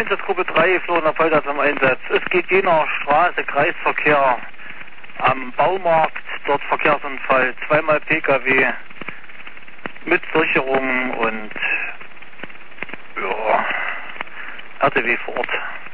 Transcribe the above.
Einsatzgruppe 3, Florener Volldat im Einsatz. Es geht jener Straße, Kreisverkehr am Baumarkt, dort Verkehrsunfall, zweimal PKW mit Sicherung und ja, RTW vor Ort.